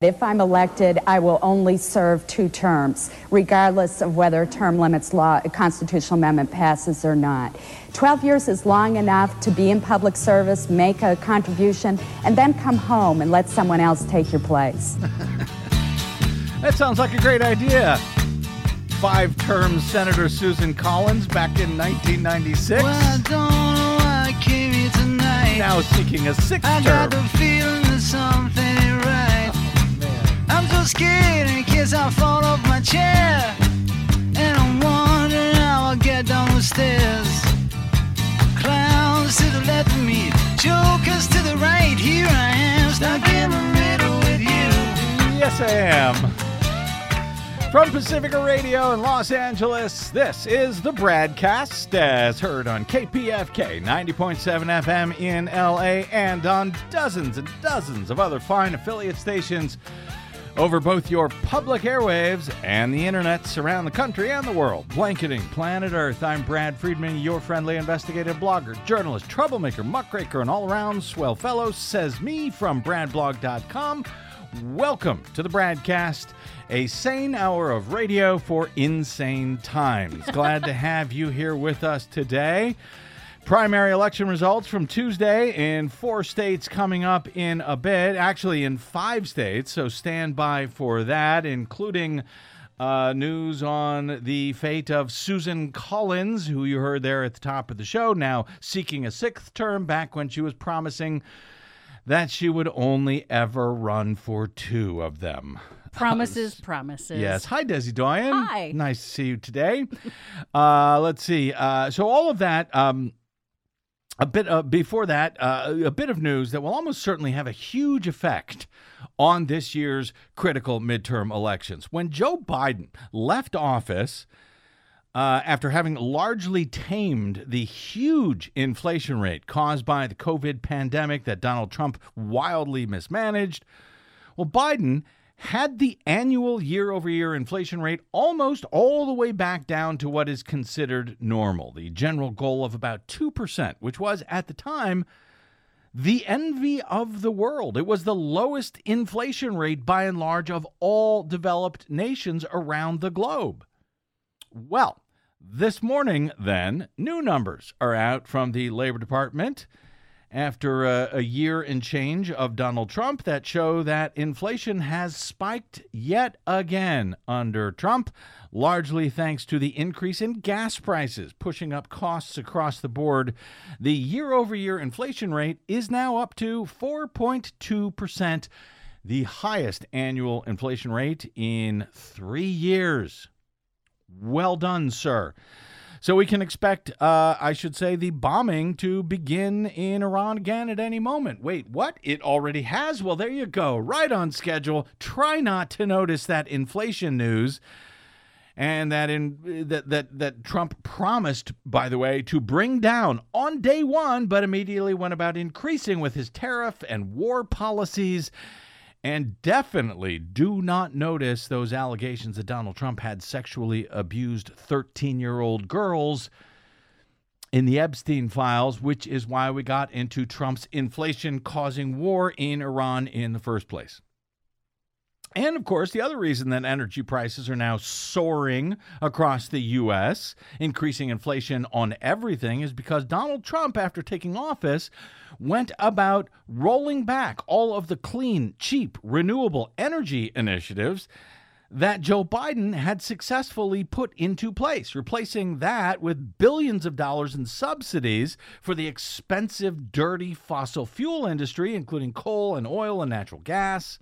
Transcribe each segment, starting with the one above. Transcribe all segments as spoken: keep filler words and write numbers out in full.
If I'm elected, I will only serve two terms, regardless of whether term limits law, a constitutional amendment passes or not. twelve years is long enough to be in public service, make a contribution, and then come home and let someone else take your place. That sounds like a great idea. Five-term Senator Susan Collins back in nineteen ninety-six. Well, I don't know why I came here tonight. Now seeking a sixth I term. got the feeling that something ain't right. Oh, man. I'm so scared in case I fall off my chair. And I'm wondering how I'll get down the stairs. Clowns to the left of me, jokers to the right. Here I am, stuck in the middle with you. Yes, I am. From Pacifica Radio in Los Angeles, this is the Bradcast, as heard on K P F K ninety point seven F M in L A and on dozens and dozens of other fine affiliate stations over both your public airwaves and the internets around the country and the world. Blanketing planet Earth, I'm Brad Friedman, your friendly investigative blogger, journalist, troublemaker, muckraker, and all-around swell fellow, says me from brad blog dot com. Welcome to the Bradcast, a sane hour of radio for insane times. Glad to have you here with us today. Primary election results from Tuesday in four states coming up in a bit, actually in five states, so stand by for that, including uh, news on the fate of Susan Collins, who you heard there at the top of the show, now seeking a sixth term, back when she was promising that she would only ever run for two of them. Promises, promises. Yes. Hi, Desi Doyen. Hi. Nice to see you today. uh, let's see. Uh, so all of that, um, a bit uh, before that, uh, a bit of news that will almost certainly have a huge effect on this year's critical midterm elections. When Joe Biden left office, Uh, after having largely tamed the huge inflation rate caused by the COVID pandemic that Donald Trump wildly mismanaged, well, Biden had the annual year-over-year inflation rate almost all the way back down to what is considered normal, the general goal of about two percent, which was, at the time, the envy of the world. It was the lowest inflation rate, by and large, of all developed nations around the globe. Well, this morning, then, new numbers are out from the Labor Department after a, a year and change of Donald Trump that show that inflation has spiked yet again under Trump, largely thanks to the increase in gas prices, pushing up costs across the board. The year-over-year inflation rate is now up to four point two percent, the highest annual inflation rate in three years. Well done, sir. So we can expect, uh, I should say, the bombing to begin in Iran again at any moment. Wait, what? It already has? Well, there you go. Right on schedule. Try not to notice that inflation news. And that in that that that Trump promised, by the way, to bring down on day one, but immediately went about increasing with his tariff and war policies. And definitely do not notice those allegations that Donald Trump had sexually abused thirteen-year-old girls in the Epstein files, which is why we got into Trump's inflation-causing war in Iran in the first place. And, of course, the other reason that energy prices are now soaring across the U S, increasing inflation on everything, is because Donald Trump, after taking office, went about rolling back all of the clean, cheap, renewable energy initiatives that Joe Biden had successfully put into place, replacing that with billions of dollars in subsidies for the expensive, dirty fossil fuel industry, including coal and oil and natural gas.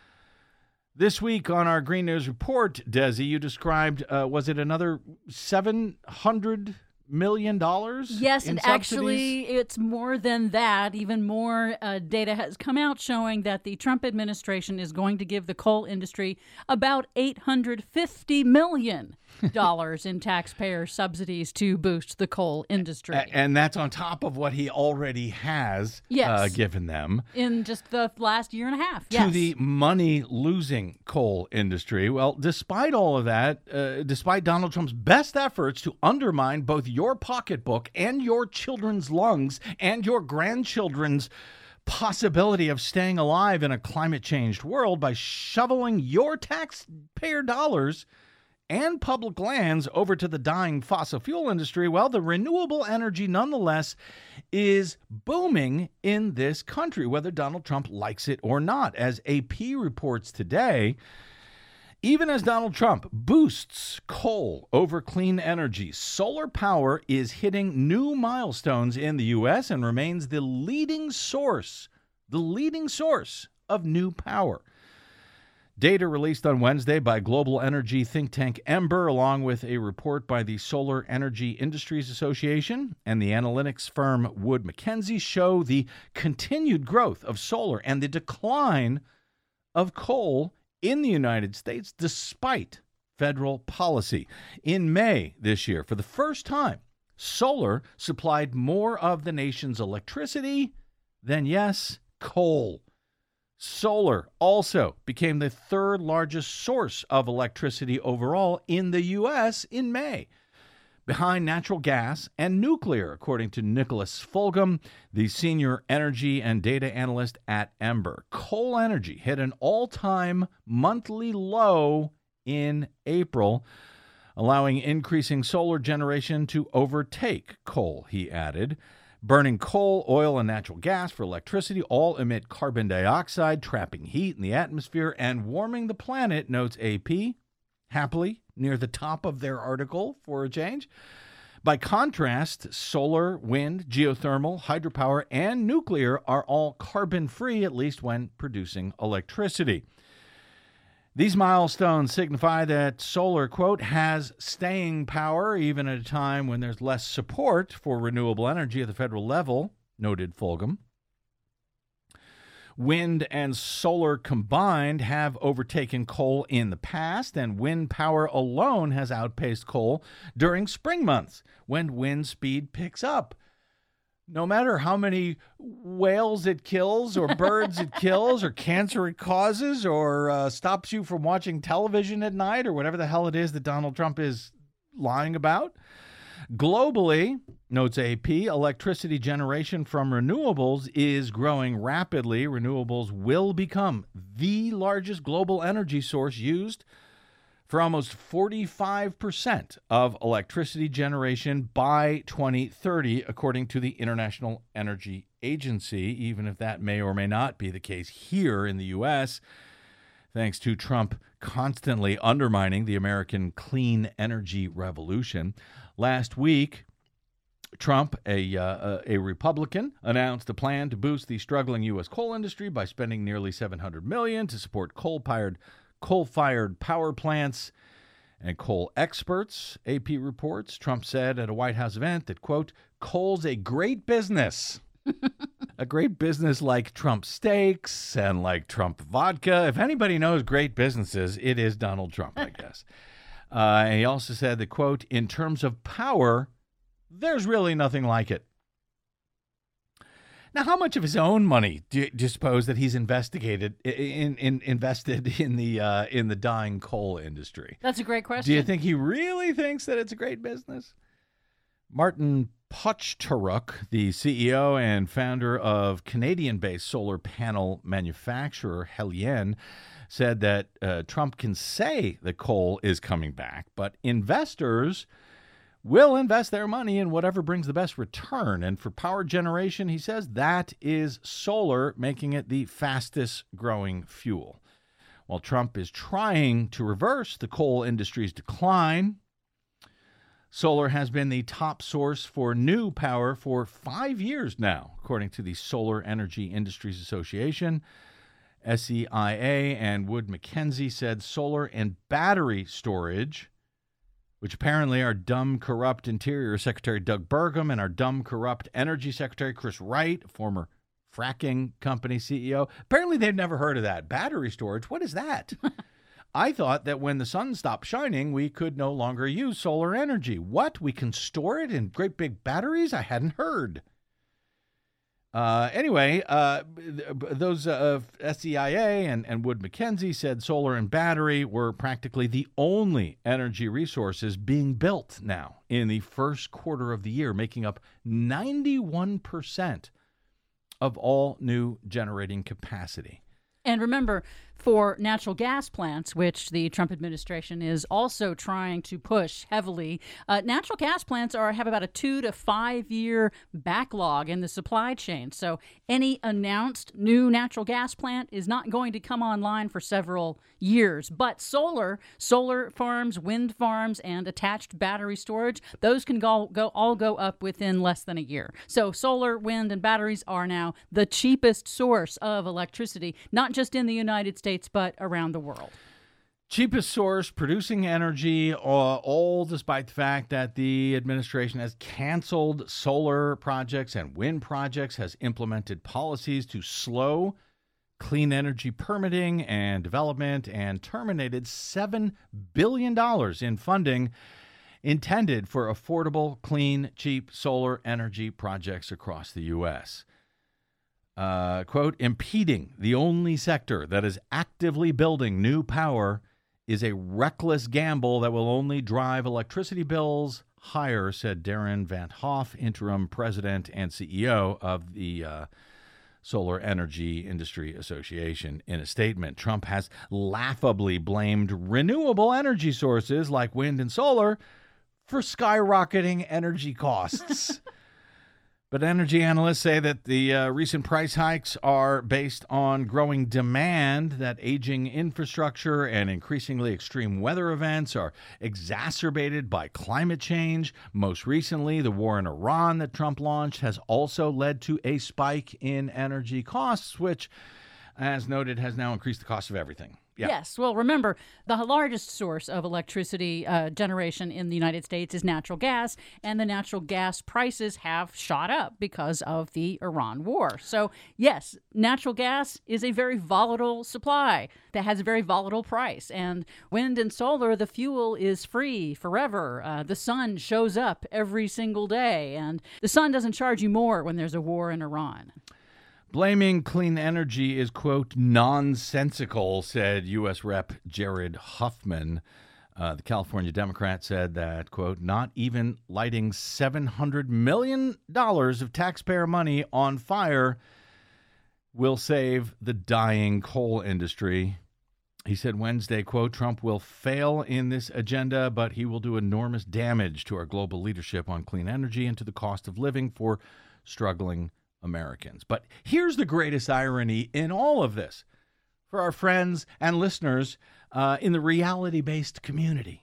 This week on our Green News Report, Desi, you described, uh, was it another seven hundred million dollars? Yes, in and subsidies? actually it's more than that. Even more uh, data has come out showing that the Trump administration is going to give the coal industry about eight hundred fifty million dollars in taxpayer subsidies to boost the coal industry. A- and that's on top of what he already has yes. uh, given them. In just the last year and a half. To yes. the money-losing coal industry. Well, despite all of that, uh, despite Donald Trump's best efforts to undermine both your pocketbook and your children's lungs and your grandchildren's possibility of staying alive in a climate-changed world by shoveling your taxpayer dollars and public lands over to the dying fossil fuel industry, well, the renewable energy nonetheless is booming in this country, whether Donald Trump likes it or not. As A P reports today, even as Donald Trump boosts coal over clean energy, solar power is hitting new milestones in the U S and remains the leading source, the leading source of new power. Data released on Wednesday by global energy think tank Ember, along with a report by the Solar Energy Industries Association and the analytics firm Wood Mackenzie, show the continued growth of solar and the decline of coal in the United States despite federal policy. In May this year, for the first time, solar supplied more of the nation's electricity than, yes, coal. Solar also became the third largest source of electricity overall in the U S in May, behind natural gas and nuclear, according to Nicholas Fulgham, the senior energy and data analyst at Ember. Coal energy hit an all-time monthly low in April, allowing increasing solar generation to overtake coal, he added. Burning coal, oil, and natural gas for electricity all emit carbon dioxide, trapping heat in the atmosphere and warming the planet, notes A P, happily near the top of their article for a change. By contrast, solar, wind, geothermal, hydropower, and nuclear are all carbon-free, at least when producing electricity. These milestones signify that solar, quote, has staying power even at a time when there's less support for renewable energy at the federal level, noted Fulgham. Wind and solar combined have overtaken coal in the past, and wind power alone has outpaced coal during spring months when wind speed picks up. No matter how many whales it kills or birds it kills or cancer it causes or uh, stops you from watching television at night or whatever the hell it is that Donald Trump is lying about. Globally, notes A P, electricity generation from renewables is growing rapidly. Renewables will become the largest global energy source used for almost forty-five percent of electricity generation by twenty thirty, according to the International Energy Agency, even if that may or may not be the case here in the U S, thanks to Trump constantly undermining the American clean energy revolution. Last week, Trump, a, uh, a Republican, announced a plan to boost the struggling U S coal industry by spending nearly seven hundred million dollars to support coal-fired coal-fired power plants and coal experts. A P reports Trump said at a White House event that, quote, coal's a great business. A great business like Trump steaks and like Trump vodka. If anybody knows great businesses, it is Donald Trump, I guess. Uh, and he also said that, quote, in terms of power, there's really nothing like it. Now, how much of his own money do you, do you suppose that he's investigated in, in invested in the uh, in the dying coal industry? That's a great question. Do you think he really thinks that it's a great business? Martin Pochtaruk, the C E O and founder of Canadian-based solar panel manufacturer Helien, said that uh, Trump can say that coal is coming back, but investors will invest their money in whatever brings the best return. And for power generation, he says, that is solar, making it the fastest growing fuel. While Trump is trying to reverse the coal industry's decline, solar has been the top source for new power for five years now, according to the Solar Energy Industries Association. S E I A and Wood Mackenzie said solar and battery storage, which apparently our dumb, corrupt Interior Secretary Doug Burgum and our dumb, corrupt Energy Secretary Chris Wright, former fracking company C E O, apparently they've never heard of that. Battery storage, what is that? I thought that when the sun stopped shining, we could no longer use solar energy. What? We can store it in great big batteries? I hadn't heard. Uh, anyway, uh, those uh, S E I A and, and Wood Mackenzie said solar and battery were practically the only energy resources being built now in the first quarter of the year, making up ninety-one percent of all new generating capacity. And remember, for natural gas plants, which the Trump administration is also trying to push heavily, uh, natural gas plants are have about a two to five year backlog in the supply chain. So any announced new natural gas plant is not going to come online for several years. But solar, solar farms, wind farms, and attached battery storage, those can go, go all go up within less than a year. So solar, wind, and batteries are now the cheapest source of electricity, not just in the United States, but around the world. Cheapest source, producing energy, uh, all despite the fact that the administration has canceled solar projects and wind projects, has implemented policies to slow clean energy permitting and development, and terminated seven billion dollars in funding intended for affordable, clean, cheap solar energy projects across the U S Uh, quote, impeding the only sector that is actively building new power is a reckless gamble that will only drive electricity bills higher, said Darren Van Hoff, interim president and C E O of the uh, Solar Energy Industry Association. In a statement, Trump has laughably blamed renewable energy sources like wind and solar for skyrocketing energy costs. But energy analysts say that the uh, recent price hikes are based on growing demand, that aging infrastructure and increasingly extreme weather events are exacerbated by climate change. Most recently, the war in Iran that Trump launched has also led to a spike in energy costs, which, as noted, has now increased the cost of everything. Yeah. Yes. Well, remember, the largest source of electricity uh, generation in the United States is natural gas, and the natural gas prices have shot up because of the Iran war. So, yes, natural gas is a very volatile supply that has a very volatile price. And wind and solar, the fuel is free forever. Uh, the sun shows up every single day, and the sun doesn't charge you more when there's a war in Iran. Blaming clean energy is, quote, nonsensical, said U S Rep Jared Huffman. Uh, the California Democrat said that, quote, not even lighting seven hundred million dollars of taxpayer money on fire will save the dying coal industry. He said Wednesday, quote, Trump will fail in this agenda, but he will do enormous damage to our global leadership on clean energy and to the cost of living for struggling Americans. But here's the greatest irony in all of this for our friends and listeners uh, in the reality-based community.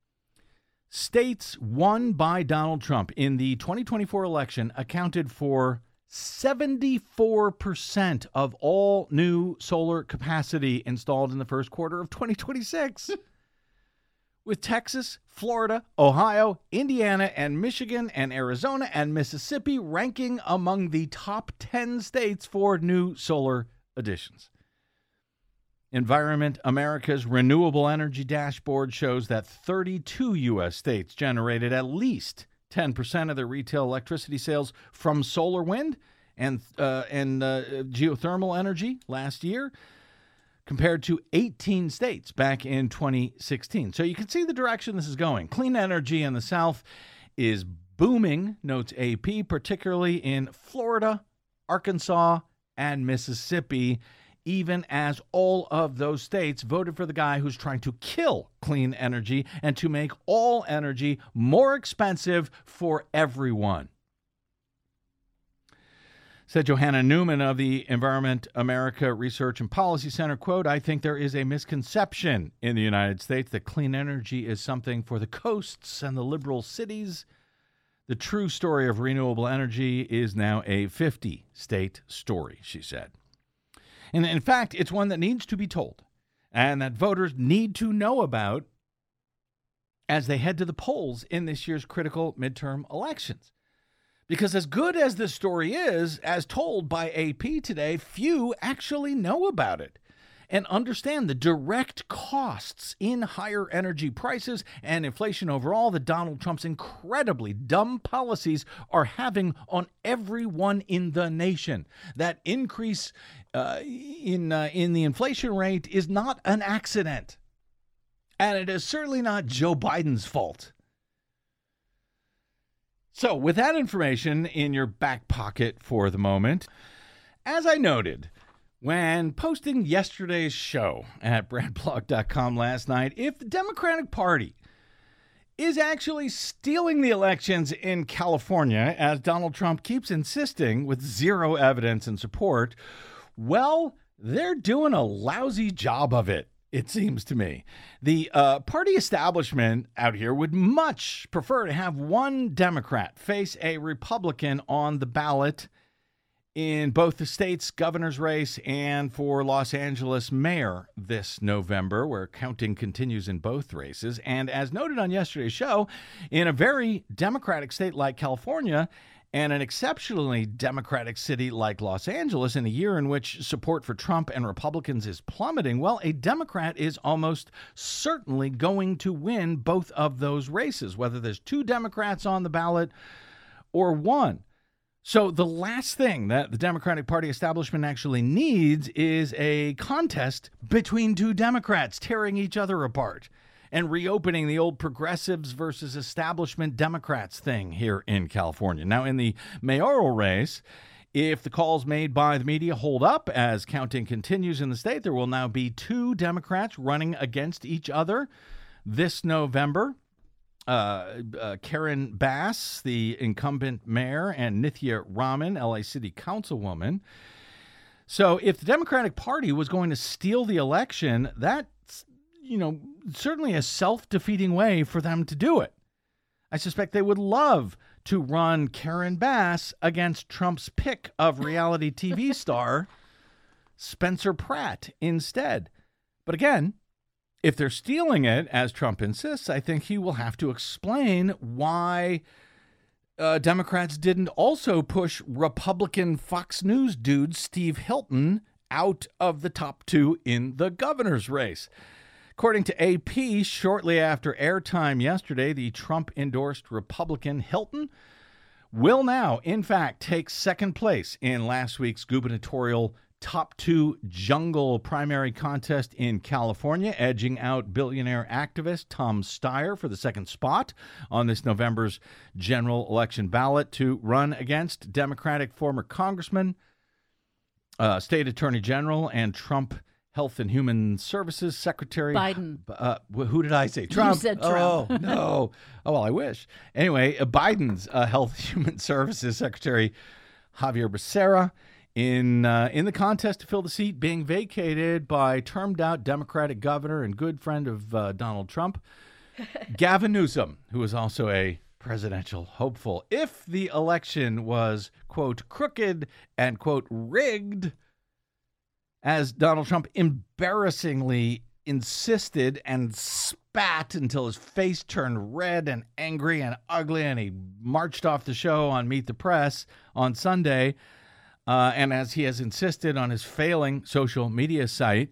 States won by Donald Trump in the twenty twenty-four election accounted for seventy-four percent of all new solar capacity installed in the first quarter of twenty twenty-six. With Texas, Florida, Ohio, Indiana, and Michigan, and Arizona, and Mississippi ranking among the top ten states for new solar additions. Environment America's Renewable Energy Dashboard shows that thirty-two U S states generated at least ten percent of their retail electricity sales from solar, wind, and, uh, and uh, geothermal energy last year, compared to eighteen states back in twenty sixteen. So you can see the direction this is going. Clean energy in the South is booming, notes A P, particularly in Florida, Arkansas, and Mississippi, even as all of those states voted for the guy who's trying to kill clean energy and to make all energy more expensive for everyone. Said Johanna Newman of the Environment America Research and Policy Center, quote, I think there is a misconception in the United States that clean energy is something for the coasts and the liberal cities. The true story of renewable energy is now a fifty-state story, she said. And in fact, it's one that needs to be told and that voters need to know about as they head to the polls in this year's critical midterm elections. Because as good as this story is, as told by A P today, few actually know about it and understand the direct costs in higher energy prices and inflation overall that Donald Trump's incredibly dumb policies are having on everyone in the nation. That increase uh, in uh, in the inflation rate is not an accident, and it is certainly not Joe Biden's fault. So with that information in your back pocket for the moment, as I noted when posting yesterday's show at brad blog dot com last night, if the Democratic Party is actually stealing the elections in California, as Donald Trump keeps insisting with zero evidence and support, well, they're doing a lousy job of it, it seems to me. The uh, party establishment out here would much prefer to have one Democrat face a Republican on the ballot in both the state's governor's race and for Los Angeles mayor this November, where counting continues in both races. And as noted on yesterday's show, in a very Democratic state like California and an exceptionally Democratic city like Los Angeles, in a year in which support for Trump and Republicans is plummeting, well, a Democrat is almost certainly going to win both of those races, whether there's two Democrats on the ballot or one. So the last thing that the Democratic Party establishment actually needs is a contest between two Democrats tearing each other apart and reopening the old progressives versus establishment Democrats thing here in California. Now, in the mayoral race, if the calls made by the media hold up as counting continues in the state, there will now be two Democrats running against each other this November. Uh, uh, Karen Bass, the incumbent mayor, and Nithya Raman, L A City Councilwoman. So if the Democratic Party was going to steal the election, that's, you know, certainly a self-defeating way for them to do it. I suspect they would love to run Karen Bass against Trump's pick of reality T V star Spencer Pratt instead. But again, if they're stealing it, as Trump insists, I think he will have to explain why uh, Democrats didn't also push Republican Fox News dude Steve Hilton out of the top two in the governor's race. According to A P, shortly after airtime yesterday, the Trump-endorsed Republican Hilton will now, in fact, take second place in last week's gubernatorial top two jungle primary contest in California, edging out billionaire activist Tom Steyer for the second spot on this November's general election ballot to run against Democratic former Congressman, uh, State Attorney General, and Trump Health and Human Services Secretary Biden. Uh, who did I say? Trump. You said Trump. Oh, no. Oh, well, I wish. Anyway, uh, Biden's uh, Health and Human Services Secretary Javier Becerra in uh, in the contest to fill the seat being vacated by termed-out Democratic governor and good friend of uh, Donald Trump, Gavin Newsom, who is also a presidential hopeful. If the election was, quote, crooked and, quote, rigged, as Donald Trump embarrassingly insisted and spat until his face turned red and angry and ugly, and he marched off the show on Meet the Press on Sunday, Uh, and as he has insisted on his failing social media site,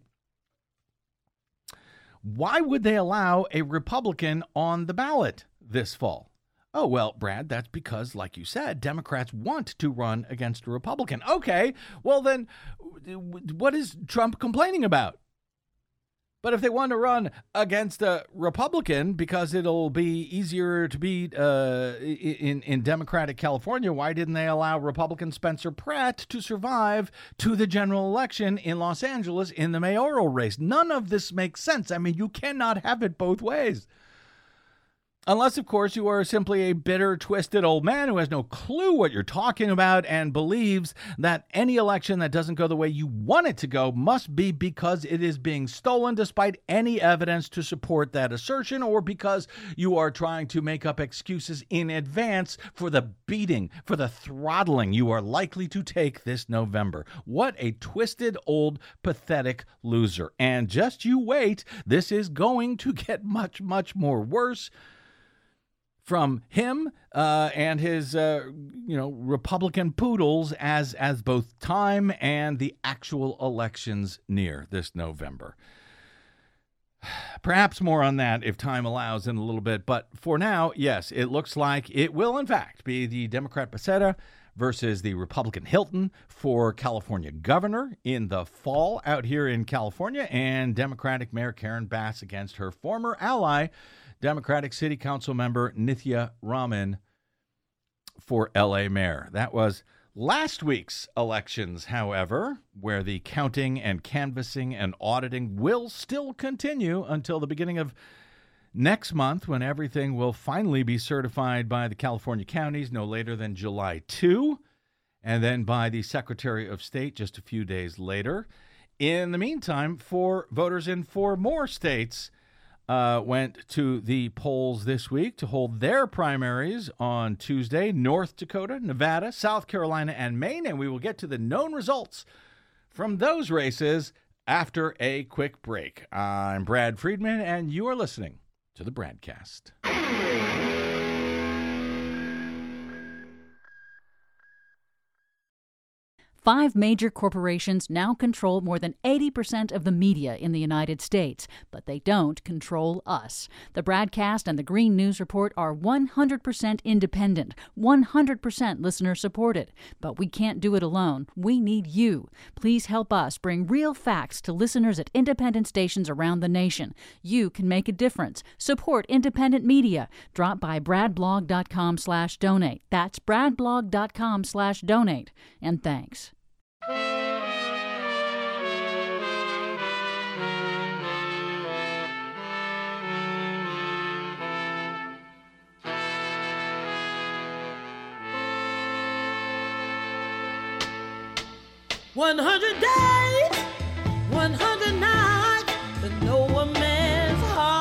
why would they allow a Republican on the ballot this fall? Oh, well, Brad, that's because, like you said, Democrats want to run against a Republican. Okay, well then, what is Trump complaining about? But if they want to run against a Republican because it'll be easier to beat uh, in, in Democratic California, why didn't they allow Republican Spencer Pratt to survive to the general election in Los Angeles in the mayoral race? None of this makes sense. I mean, you cannot have it both ways. Unless, of course, you are simply a bitter, twisted old man who has no clue what you're talking about and believes that any election that doesn't go the way you want it to go must be because it is being stolen despite any evidence to support that assertion, or because you are trying to make up excuses in advance for the beating, for the throttling you are likely to take this November. What a twisted, old, pathetic loser. And just you wait, this is going to get much, much more worse from him uh, and his, uh, you know, Republican poodles as as both time and the actual elections near this November. Perhaps more on that if time allows in a little bit. But for now, yes, it looks like it will, in fact, be the Democrat Becerra versus the Republican Hilton for California governor in the fall out here in California, and Democratic Mayor Karen Bass against her former ally, Democratic City Council member Nithya Raman for L A mayor. That was Last week's elections, however, where the counting and canvassing and auditing will still continue until the beginning of next month, when everything will finally be certified by the California counties no later than July second, and then by the Secretary of State just a few days later. In the meantime, four voters in four more states uh, went to the polls this week to hold their primaries on Tuesday. North Dakota, Nevada, South Carolina, and Maine. And we will get to the known results from those races after a quick break. I'm Brad Friedman, and you are listening to the Bradcast. Five major corporations now control more than eighty percent of the media in the United States, but they don't control us. The Bradcast and the Green News Report are one hundred percent independent, one hundred percent listener-supported. But we can't do it alone. We need you. Please help us bring real facts to listeners at independent stations around the nation. You can make a difference. Support independent media. Drop by bradblog.com slash donate. That's bradblog.com slash donate. And thanks. One hundred days, one hundred nights to know a man's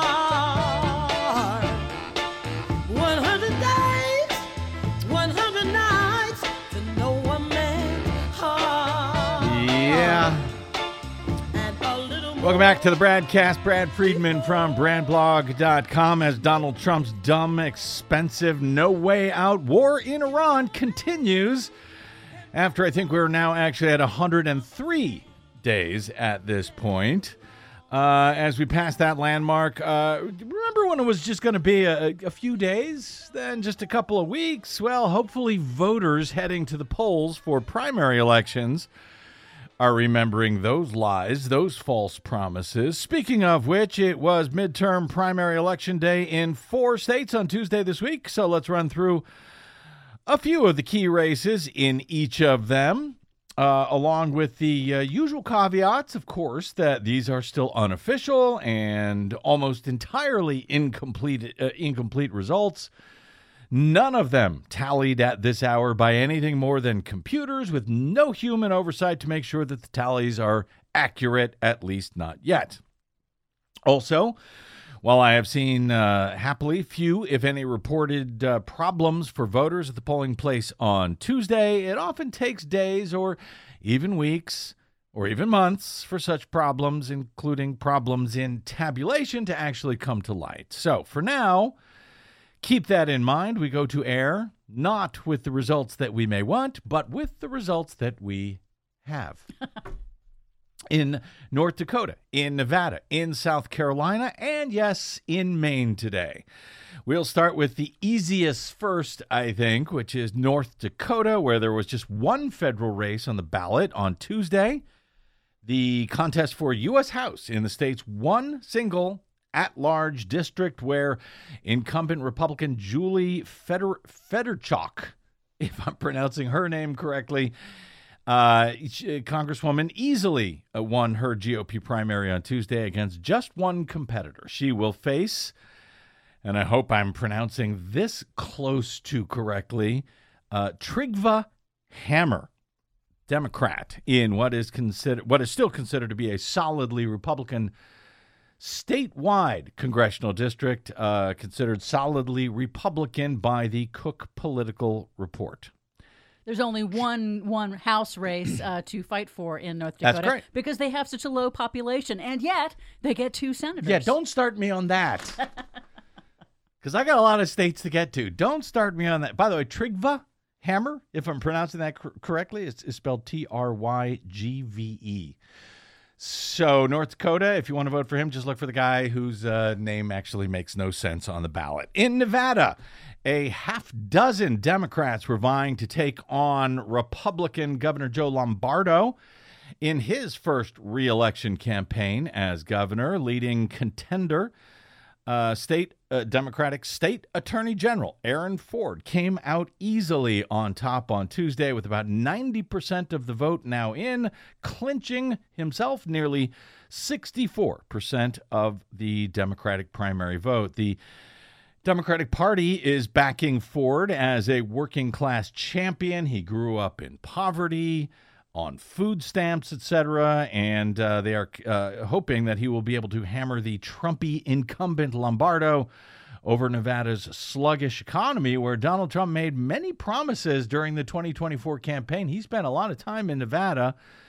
heart. One hundred days, one hundred nights to know a man's heart. Yeah. And a little more. Welcome back to the Bradcast. Brad Friedman from bradblog dot com. As Donald Trump's dumb, expensive, no way out war in Iran continues. After I think we're now actually at one hundred three days at this point. Uh, as we pass that landmark, uh, remember when it was just going to be a, a few days, then just a couple of weeks? Well, hopefully voters heading to the polls for primary elections are remembering those lies, those false promises. Speaking of which, it was midterm primary election day in four states on Tuesday this week, so let's run through a few of the key races in each of them, uh, along with the uh, usual caveats, of course, that these are still unofficial and almost entirely incomplete, uh, incomplete results. None of them tallied at this hour by anything more than computers, with no human oversight to make sure that the tallies are accurate, at least not yet. Also, while I have seen uh, happily few, if any, reported uh, problems for voters at the polling place on Tuesday, it often takes days or even weeks or even months for such problems, including problems in tabulation, to actually come to light. So for now, keep that in mind. We go to air not with the results that we may want, but with the results that we have. In North Dakota, in Nevada, in South Carolina, and yes, in Maine today. We'll start with the easiest first, I think, which is North Dakota, where there was just one federal race on the ballot on Tuesday. The contest for U S House in the state's one single at-large district, where incumbent Republican Julie Feder- Federchuk, if I'm pronouncing her name correctly, Uh, Congresswoman easily won her G O P primary on Tuesday against just one competitor. She will face, and I hope I'm pronouncing this close to correctly, uh, Trygve Hammer, Democrat, in what is considered what is still considered to be a solidly Republican statewide congressional district, uh, considered solidly Republican by the Cook Political Report. There's only one one House race uh, to fight for in North Dakota. That's great. Because they have such a low population, and yet they get two senators. Yeah, don't start me on that. Because I got a lot of states to get to. Don't start me on that. By the way, Trygve Hammer, if I'm pronouncing that cor- correctly, it's, it's spelled T R Y G V E. So North Dakota, if you want to vote for him, just look for the guy whose uh, name actually makes no sense on the ballot. In Nevada, a half dozen Democrats were vying to take on Republican Governor Joe Lombardo in his first re-election campaign as governor. Leading contender Uh, state uh, Democratic State Attorney General Aaron Ford came out easily on top on Tuesday with about ninety percent of the vote now in, clinching himself nearly sixty-four percent of the Democratic primary vote. The Democratic Party is backing Ford as a working-class champion. He grew up in poverty, on food stamps, et cetera, and uh, they are uh, hoping that he will be able to hammer the Trumpy incumbent Lombardo over Nevada's sluggish economy, where Donald Trump made many promises during the twenty twenty-four campaign. He spent a lot of time in Nevada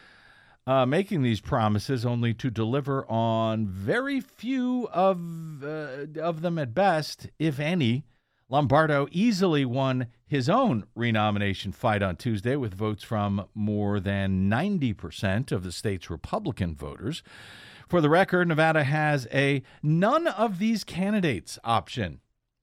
uh, making these promises, only to deliver on very few of, uh, of them at best, if any. Lombardo easily won his own renomination fight on Tuesday with votes from more than ninety percent of the state's Republican voters. For the record, Nevada has a none of these candidates option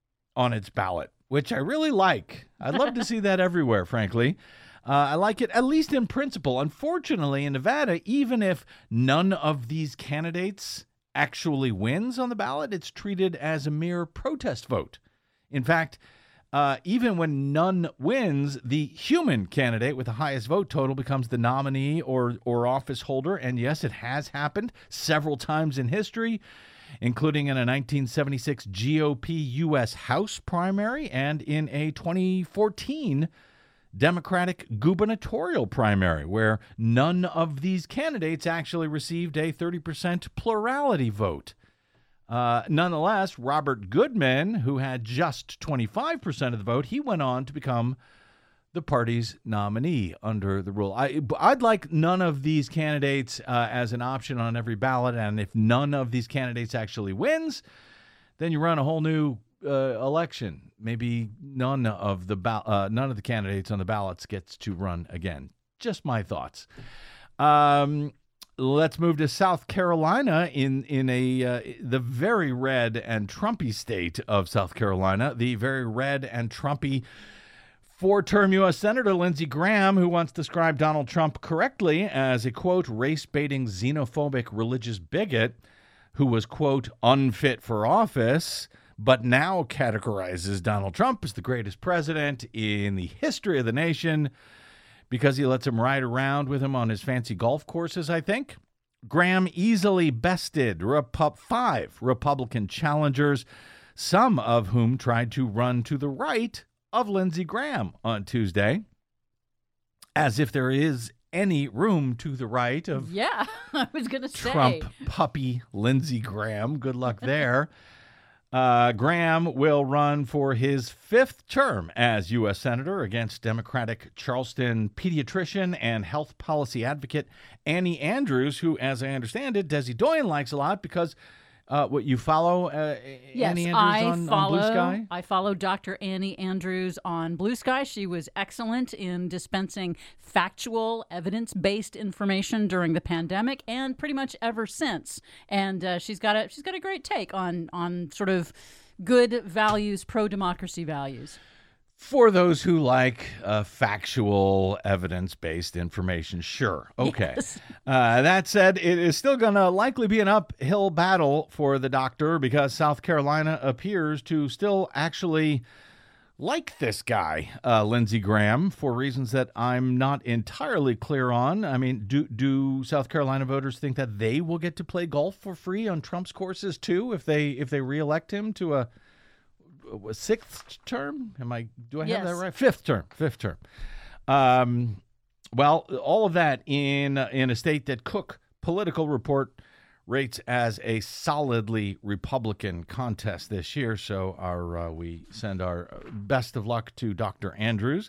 on its ballot, which I really like. I'd love to see that everywhere, frankly. Uh, I like it, at least in principle. Unfortunately, in Nevada, even if none of these candidates actually wins on the ballot, it's treated as a mere protest vote. In fact, uh, even when none wins, the human candidate with the highest vote total becomes the nominee or, or office holder. And yes, it has happened several times in history, including in a nineteen seventy-six G O P U S House primary and in a twenty fourteen Democratic gubernatorial primary, where none of these candidates actually received a thirty percent plurality vote. Uh, nonetheless, Robert Goodman, who had just twenty-five percent of the vote, he went on to become the party's nominee under the rule. I, I'd like none of these candidates uh, as an option on every ballot, and if none of these candidates actually wins, then you run a whole new uh, election. Maybe none of the ba- uh, none of the candidates on the ballots gets to run again. Just my thoughts. Um. Let's move to South Carolina in in a uh, the very red and Trumpy state of South Carolina, the very red and Trumpy four-term U S Senator Lindsey Graham, who once described Donald Trump correctly as a, quote, race-baiting, xenophobic religious bigot who was, quote, unfit for office, but now categorizes Donald Trump as the greatest president in the history of the nation because he lets him ride around with him on his fancy golf courses, I think. Graham easily bested Repu- five Republican challengers, some of whom tried to run to the right of Lindsey Graham on Tuesday, as if there is any room to the right of yeah, I was going to say. Trump puppy Lindsey Graham. Good luck there. Uh, Graham will run for his fifth term as U S Senator against Democratic Charleston pediatrician and health policy advocate Annie Andrews, who, as I understand it, Desi Doyen likes a lot because uh, what you follow uh, yes, Annie Andrews I on, follow, on Blue Sky? I follow Doctor Annie Andrews on Blue Sky. She was excellent in dispensing factual, evidence-based information during the pandemic and pretty much ever since. And uh, she's got a she's got a great take on on sort of good values, pro-democracy values. For those who like uh, factual, evidence-based information, sure. Okay. Yes. Uh, that said, it is still going to likely be an uphill battle for the doctor because South Carolina appears to still actually like this guy, uh, Lindsey Graham, for reasons that I'm not entirely clear on. I mean, do do South Carolina voters think that they will get to play golf for free on Trump's courses too if they if they reelect him to a A sixth term? Am I? Do I have Yes. that right? Fifth term. Fifth term. Um, well, all of that in in a state that Cook Political Report rates as a solidly Republican contest this year. So our uh, we send our best of luck to Doctor Andrews.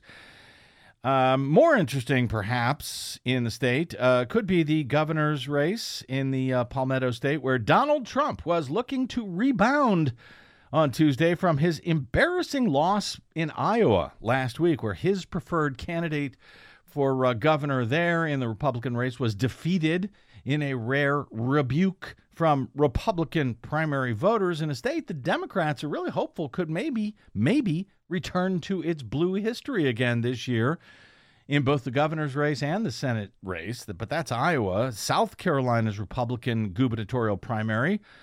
Um, more interesting, perhaps, in the state uh, could be the governor's race in the uh, Palmetto State, where Donald Trump was looking to rebound on Tuesday from his embarrassing loss in Iowa last week, where his preferred candidate for uh, governor there in the Republican race was defeated in a rare rebuke from Republican primary voters in a state the Democrats are really hopeful could maybe, maybe return to its blue history again this year in both the governor's race and the Senate race. But that's Iowa. South Carolina's Republican gubernatorial primary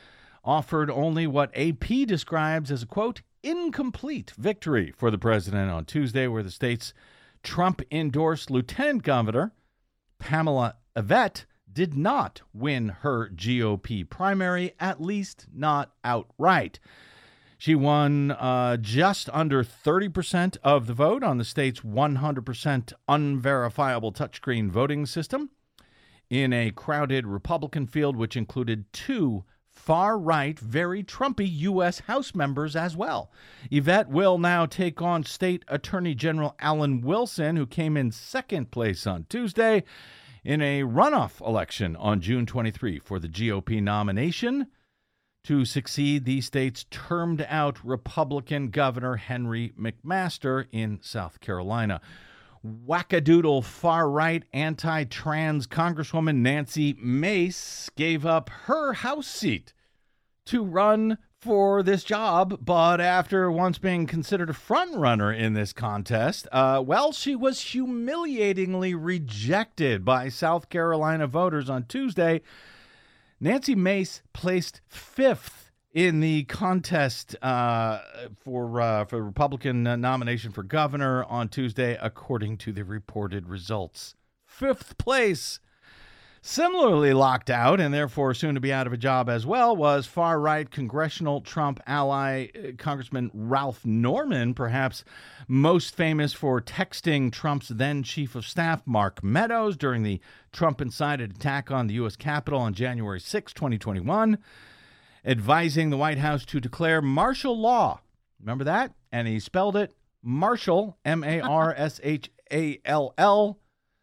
offered only what A P describes as a, quote, incomplete victory for the president on Tuesday, where the state's Trump-endorsed Lieutenant Governor Pamela Yvette did not win her G O P primary, at least not outright. She won uh, just under thirty percent of the vote on the state's one hundred percent unverifiable touchscreen voting system in a crowded Republican field, which included two far-right, very Trumpy U S House members as well. Yvette will now take on State Attorney General Alan Wilson, who came in second place on Tuesday in a runoff election on June twenty-third for the G O P nomination to succeed the state's termed-out Republican Governor Henry McMaster in South Carolina. Wackadoodle far-right anti-trans Congresswoman Nancy Mace gave up her House seat to run for this job, but after once being considered a front-runner in this contest, uh, well, she was humiliatingly rejected by South Carolina voters on Tuesday. Nancy Mace placed fifth in the contest uh, for uh, for the Republican uh, nomination for governor on Tuesday, according to the reported results. Fifth place. Similarly locked out, and therefore soon to be out of a job as well, was far-right congressional Trump ally uh, Congressman Ralph Norman, perhaps most famous for texting Trump's then chief of staff, Mark Meadows, during the Trump-incited attack on the U S Capitol on January sixth, twenty twenty-one, advising the White House to declare martial law. Remember that? And he spelled it Marshall, M A R S H A L L,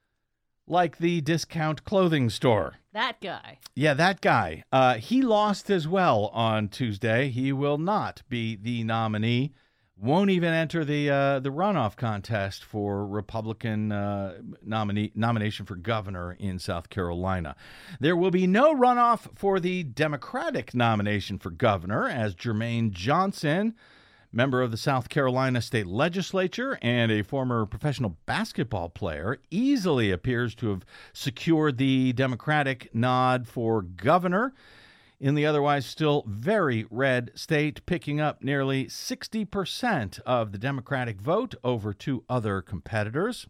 like the discount clothing store. That guy. Yeah, that guy. Uh, he lost as well on Tuesday. He will not be the nominee. Won't even enter the uh, the runoff contest for Republican uh, nominee nomination for governor in South Carolina. There will be no runoff for the Democratic nomination for governor, as Jermaine Johnson, member of the South Carolina State Legislature and a former professional basketball player, easily appears to have secured the Democratic nod for governor in the otherwise still very red state, picking up nearly sixty percent of the Democratic vote over two other competitors.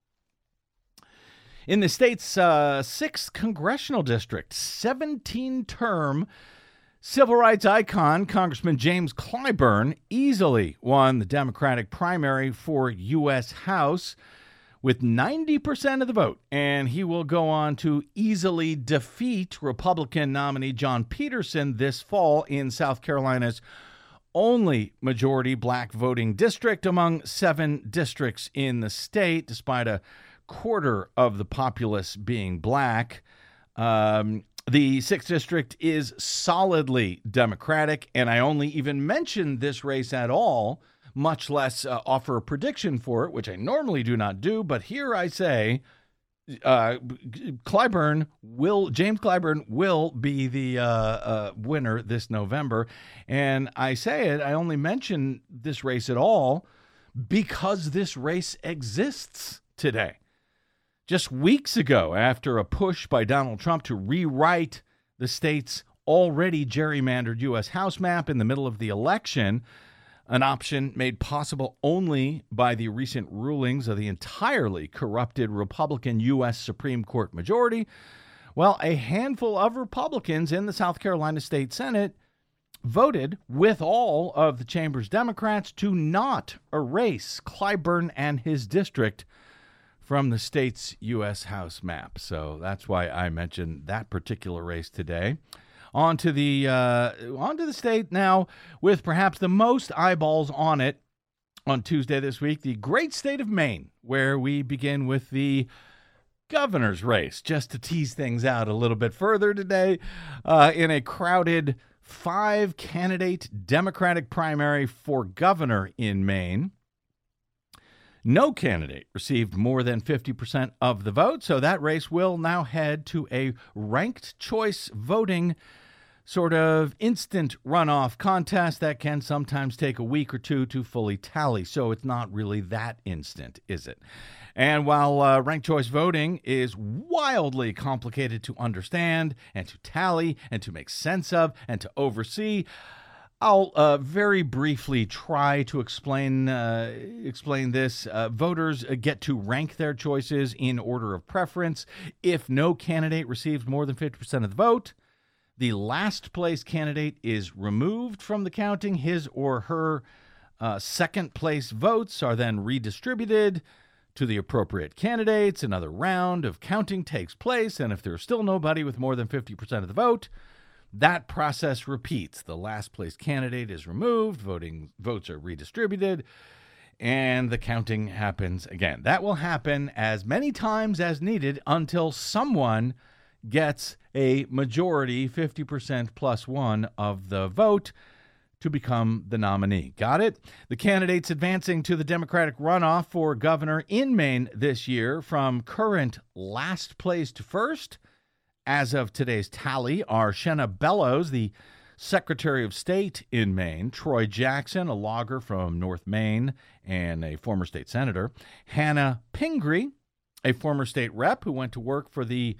In the state's uh, sixth congressional district, seventeen-term civil rights icon Congressman James Clyburn easily won the Democratic primary for U S House with ninety percent of the vote, and he will go on to easily defeat Republican nominee John Peterson this fall in South Carolina's only majority black voting district among seven districts in the state, despite a quarter of the populace being black. Um, The sixth District is solidly Democratic, and I only even mention this race at all, much less uh, offer a prediction for it, which I normally do not do. But here I say uh, Clyburn will, James Clyburn will be the uh, uh, winner this November. And I say it, I only mention this race at all because this race exists today. Just weeks ago, after a push by Donald Trump to rewrite the state's already gerrymandered U S House map in the middle of the election, an option made possible only by the recent rulings of the entirely corrupted Republican U S Supreme Court majority, well, a handful of Republicans in the South Carolina State Senate voted with all of the chamber's Democrats to not erase Clyburn and his district from the state's U S House map. So that's why I mentioned that particular race today. On to the uh, on to the state now with perhaps the most eyeballs on it on Tuesday this week, the great state of Maine, where we begin with the governor's race, just to tease things out a little bit further today, uh, in a crowded five-candidate Democratic primary for governor in Maine. No candidate received more than fifty percent of the vote, so that race will now head to a ranked choice voting sort of instant runoff contest that can sometimes take a week or two to fully tally. So it's not really that instant, is it? And while uh, ranked choice voting is wildly complicated to understand and to tally and to make sense of and to oversee, I'll uh, very briefly try to explain uh, explain this. Uh, voters uh, get to rank their choices in order of preference. If no candidate receives more than fifty percent of the vote, the last place candidate is removed from the counting. His or her uh, second place votes are then redistributed to the appropriate candidates. Another round of counting takes place, and if there's still nobody with more than fifty percent of the vote, that process repeats. The last place candidate is removed, voting votes are redistributed, and the counting happens again. That will happen as many times as needed until someone gets a majority, fifty percent plus one of the vote, to become the nominee. Got it? The candidates advancing to the Democratic runoff for governor in Maine this year, from current last place to first, as of today's tally, are Shenna Bellows, the Secretary of State in Maine, Troy Jackson, a logger from North Maine and a former state senator, Hannah Pingree, a former state rep who went to work for the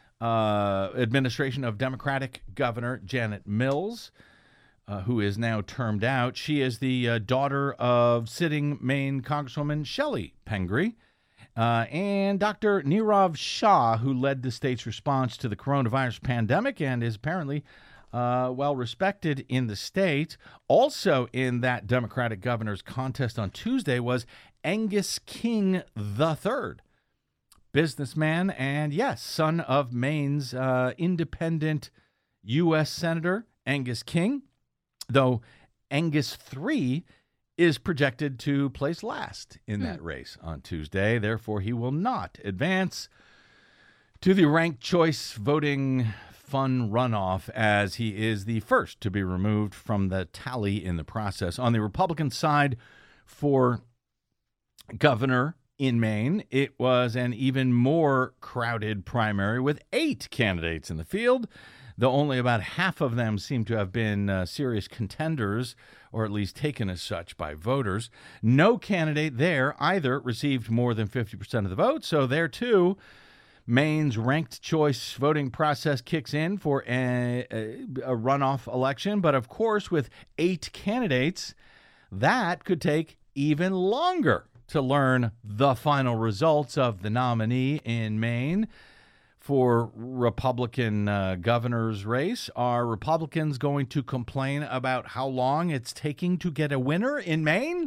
uh, administration of Democratic Governor Janet Mills, uh, who is now termed out. She is the uh, daughter of sitting Maine Congresswoman Shelley Pingree. Uh, and Doctor Nirav Shah, who led the state's response to the coronavirus pandemic and is apparently uh, well respected in the state. Also in that Democratic governor's contest on Tuesday was Angus King the third, businessman and, yes, son of Maine's uh, independent U S Senator Angus King, though Angus three is projected to place last in that hmm. race on Tuesday. Therefore, he will not advance to the ranked choice voting fun runoff, as he is the first to be removed from the tally in the process. On the Republican side for governor in Maine, it was an even more crowded primary with eight candidates in the field, though only about half of them seem to have been uh, serious contenders, or at least taken as such by voters. No candidate there either received more than fifty percent of the vote, so there too, Maine's ranked choice voting process kicks in for a, a, a runoff election. But of course, with eight candidates, that could take even longer to learn the final results of the nominee in Maine. For Republican uh, governor's race, are Republicans going to complain about how long it's taking to get a winner in Maine?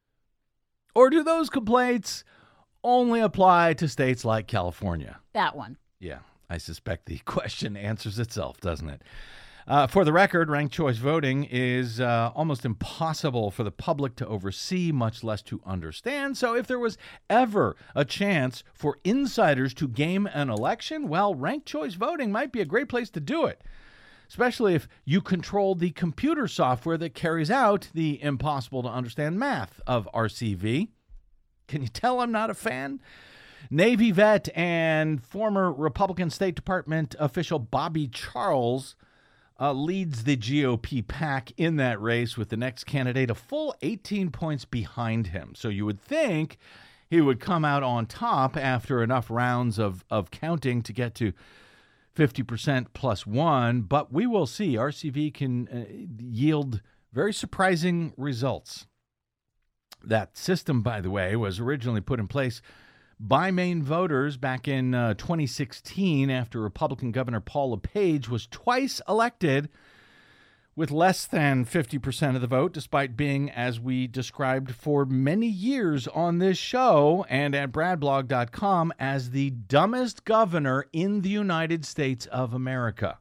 Or do those complaints only apply to states like California? That one. Yeah, I suspect the question answers itself, doesn't it? Uh, for the record, ranked choice voting is uh, almost impossible for the public to oversee, much less to understand. So if there was ever a chance for insiders to game an election, well, ranked choice voting might be a great place to do it, especially if you control the computer software that carries out the impossible to understand math of R C V. Can you tell I'm not a fan? Navy vet and former Republican State Department official Bobby Charles Uh, leads the G O P pack in that race, with the next candidate a full eighteen points behind him. So you would think he would come out on top after enough rounds of, of counting to get to fifty percent plus one, but we will see. R C V can uh, yield very surprising results. That system, by the way, was originally put in place by Maine voters back in uh, twenty sixteen, after Republican Governor Paul LePage was twice elected with less than fifty percent of the vote, despite being, as we described for many years on this show and at brad blog dot com, as the dumbest governor in the United States of America.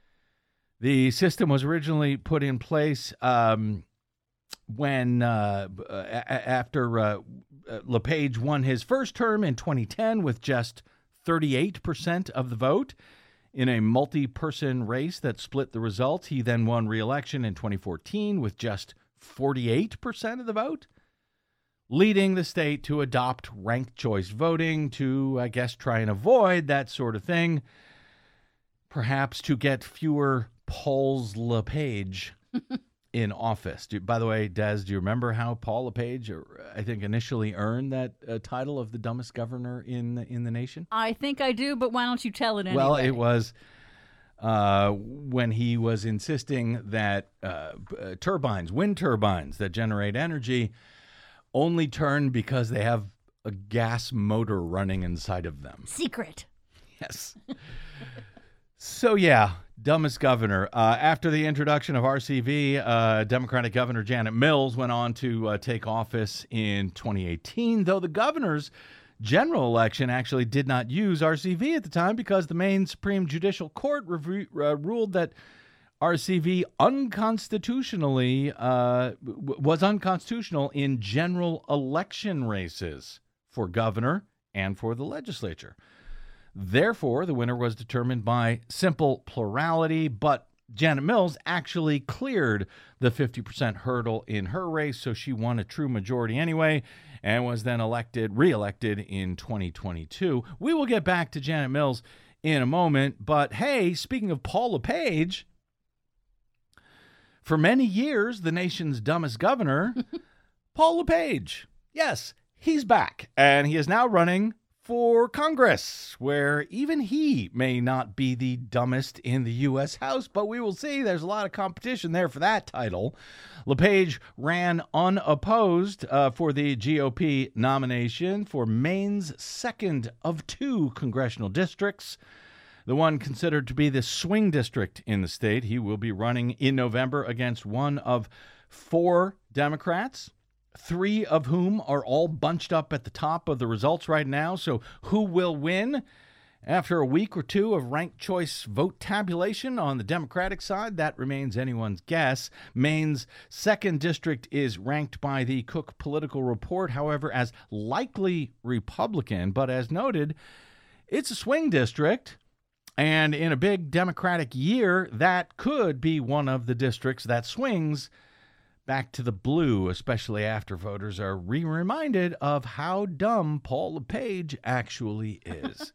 The system was originally put in place um, when uh, after uh, LePage won his first term in twenty ten with just thirty-eight percent of the vote in a multi-person race that split the results. He then won re-election in twenty fourteen with just forty-eight percent of the vote, leading the state to adopt ranked choice voting to, I guess, try and avoid that sort of thing, perhaps to get fewer Pauls LePage in office. Do, by the way, Des, do you remember how Paul LePage, I think, initially earned that uh, title of the dumbest governor in in the nation? I think I do, but why don't you tell it anyway? Well, it was uh, when he was insisting that uh, uh, turbines, wind turbines that generate energy, only turn because they have a gas motor running inside of them. Secret. Yes. So, yeah, dumbest governor. Uh, after the introduction of R C V, uh, Democratic Governor Janet Mills went on to uh, take office in twenty eighteen, though the governor's general election actually did not use R C V at the time because the Maine Supreme Judicial Court rev- uh, ruled that R C V unconstitutionally uh, w- was unconstitutional in general election races for governor and for the legislature. Therefore, the winner was determined by simple plurality, but Janet Mills actually cleared the fifty percent hurdle in her race, so she won a true majority anyway and was then elected, re-elected in twenty twenty-two. We will get back to Janet Mills in a moment, but hey, speaking of Paul LePage, for many years, the nation's dumbest governor, Paul LePage, yes, he's back, and he is now running for Congress, where even he may not be the dumbest in the U S House, but we will see. There's a lot of competition there for that title. LePage ran unopposed uh, for the G O P nomination for Maine's second of two congressional districts, the one considered to be the swing district in the state. He will be running in November against one of four Democrats, three of whom are all bunched up at the top of the results right now. So who will win? After a week or two of ranked choice vote tabulation on the Democratic side, that remains anyone's guess. Maine's second district is ranked by the Cook Political Report, however, as likely Republican. But as noted, it's a swing district. And in a big Democratic year, that could be one of the districts that swings back to the blue, especially after voters are re-reminded of how dumb Paul LePage actually is.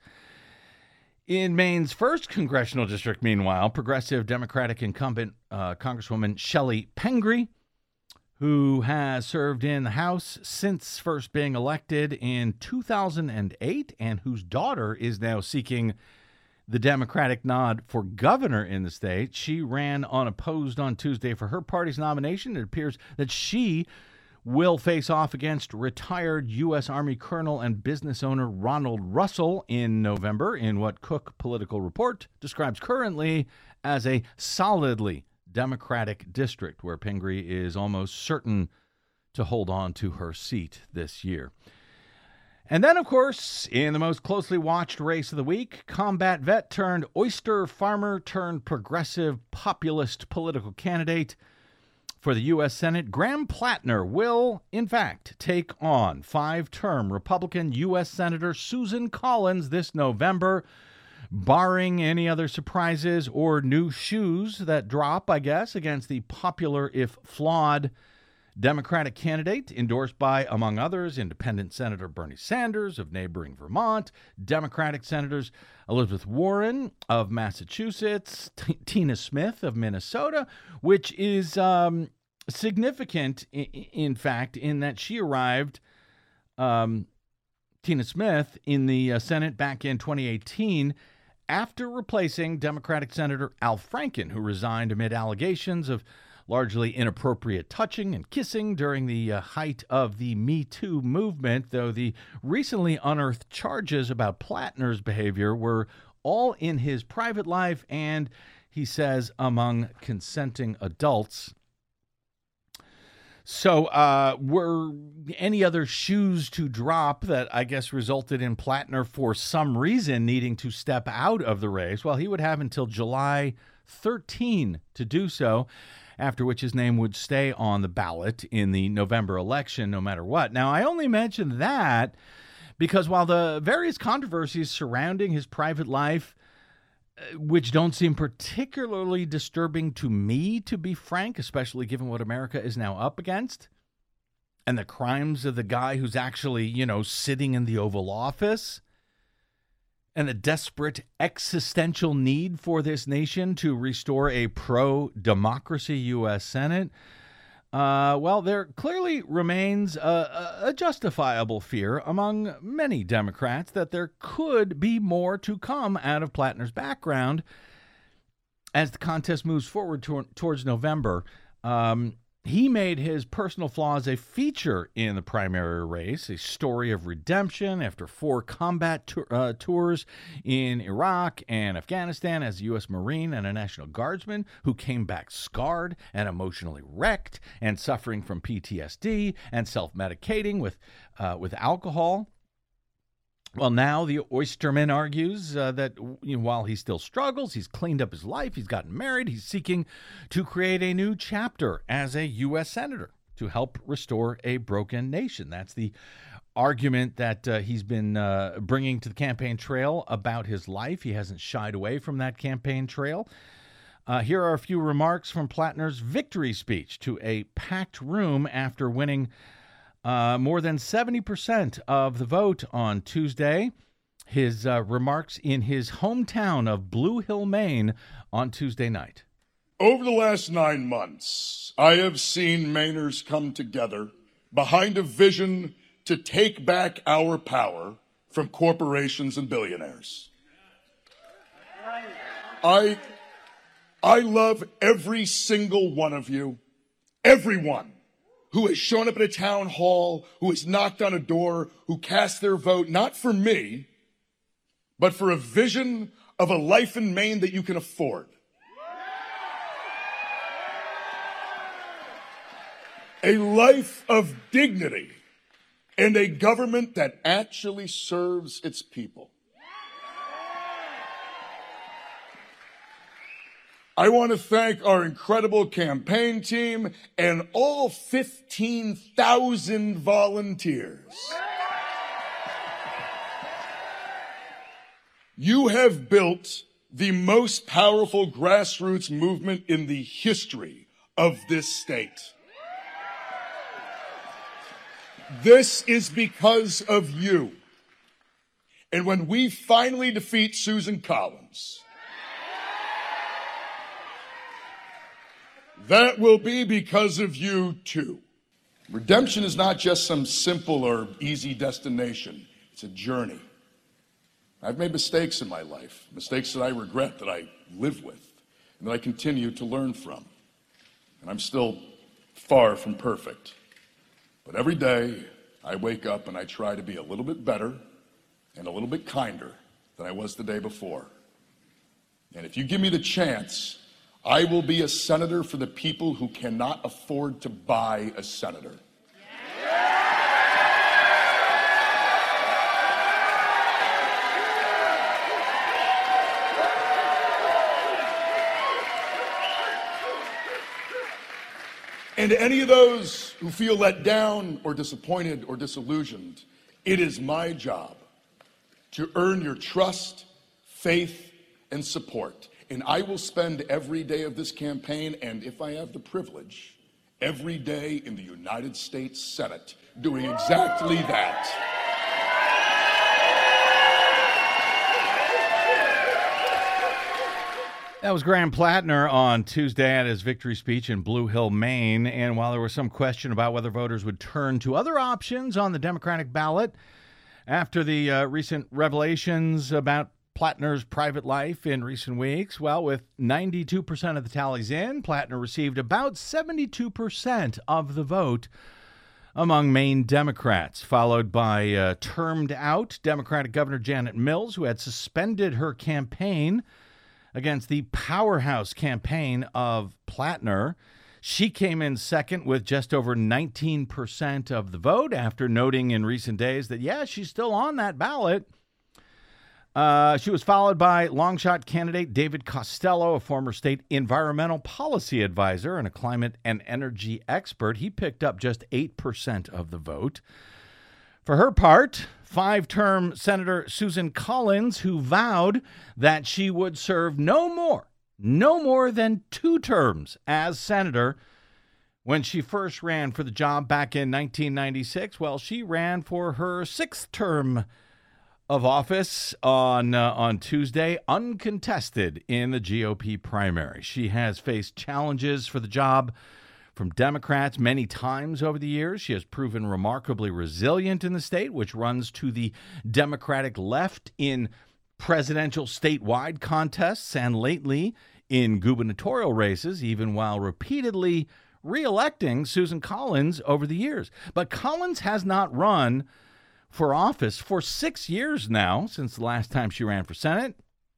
In Maine's first congressional district, meanwhile, progressive Democratic incumbent uh, Congresswoman Shelley Pingree, who has served in the House since first being elected in two thousand eight and whose daughter is now seeking the Democratic nod for governor in the state. She ran unopposed on Tuesday for her party's nomination. It appears that she will face off against retired U S Army Colonel and business owner Ronald Russell in November in what Cook Political Report describes currently as a solidly Democratic district where Pingree is almost certain to hold on to her seat this year. And then, of course, in the most closely watched race of the week, combat vet turned oyster farmer turned progressive populist political candidate for the U S Senate, Graham Plattner, will, in fact, take on five-term Republican U S Senator Susan Collins this November, barring any other surprises or new shoes that drop, I guess, against the popular, if flawed, Democratic candidate endorsed by, among others, Independent Senator Bernie Sanders of neighboring Vermont, Democratic Senators Elizabeth Warren of Massachusetts, T- Tina Smith of Minnesota, which is um, significant, in, in fact, in that she arrived, um, Tina Smith, in the uh, Senate back in twenty eighteen after replacing Democratic Senator Al Franken, who resigned amid allegations of largely inappropriate touching and kissing during the uh, height of the Me Too movement, though the recently unearthed charges about Plattner's behavior were all in his private life and, he says, among consenting adults. So uh, were any other shoes to drop that I guess resulted in Plattner for some reason needing to step out of the race? Well, he would have until July thirteenth to do so, after which his name would stay on the ballot in the November election no matter what. Now, I only mention that because while the various controversies surrounding his private life, which don't seem particularly disturbing to me, to be frank, especially given what America is now up against, and the crimes of the guy who's actually, you know, sitting in the Oval Office, and the desperate existential need for this nation to restore a pro-democracy U S Senate, uh, well, there clearly remains a, a justifiable fear among many Democrats that there could be more to come out of Plattner's background as the contest moves forward to, towards November. Um, He made his personal flaws a feature in the primary race, a story of redemption after four combat tour, uh, tours in Iraq and Afghanistan as a U S Marine and a National Guardsman who came back scarred and emotionally wrecked and suffering from P T S D and self-medicating with, uh, with alcohol. Well, now the Oysterman argues uh, that you know, while he still struggles, he's cleaned up his life, he's gotten married, he's seeking to create a new chapter as a U S senator to help restore a broken nation. That's the argument that uh, he's been uh, bringing to the campaign trail about his life. He hasn't shied away from that campaign trail. Uh, here are a few remarks from Plattner's victory speech to a packed room after winning Uh, more than seventy percent of the vote on Tuesday. His uh, remarks in his hometown of Blue Hill, Maine on Tuesday night. Over the last nine months, I have seen Mainers come together behind a vision to take back our power from corporations and billionaires. I, I love every single one of you, everyone who has shown up at a town hall, who has knocked on a door, who cast their vote, not for me, but for a vision of a life in Maine that you can afford. A life of dignity and a government that actually serves its people. I want to thank our incredible campaign team and all fifteen thousand volunteers. You have built the most powerful grassroots movement in the history of this state. This is because of you. And when we finally defeat Susan Collins, that will be because of you, too. Redemption is not just some simple or easy destination. It's a journey. I've made mistakes in my life, mistakes that I regret, that I live with, and that I continue to learn from. And I'm still far from perfect. But every day, I wake up and I try to be a little bit better and a little bit kinder than I was the day before. And if you give me the chance, I will be a senator for the people who cannot afford to buy a senator. And to any of those who feel let down or disappointed or disillusioned, it is my job to earn your trust, faith, and support. And I will spend every day of this campaign, and if I have the privilege, every day in the United States Senate doing exactly that. That was Graham Plattner on Tuesday at his victory speech in Blue Hill, Maine. And while there was some question about whether voters would turn to other options on the Democratic ballot after the uh, recent revelations about Plattner's private life in recent weeks, well, with ninety-two percent of the tallies in, Plattner received about seventy-two percent of the vote among Maine Democrats, followed by uh, termed out Democratic Governor Janet Mills, who had suspended her campaign against the powerhouse campaign of Plattner. She came in second with just over nineteen percent of the vote after noting in recent days that, yeah, she's still on that ballot. Uh, she was followed by longshot candidate David Costello, a former state environmental policy advisor and a climate and energy expert. He picked up just eight percent of the vote. For her part, five-term Senator Susan Collins, who vowed that she would serve no more, no more than two terms as senator when she first ran for the job back in nineteen ninety-six. Well, she ran for her sixth term of office on uh, on Tuesday, uncontested in the G O P primary. She has faced challenges for the job from Democrats many times over the years. She has proven remarkably resilient in the state, which runs to the Democratic left in presidential statewide contests and lately in gubernatorial races, even while repeatedly re-electing Susan Collins over the years. But Collins has not run for office for six years now, since the last time she ran for Senate.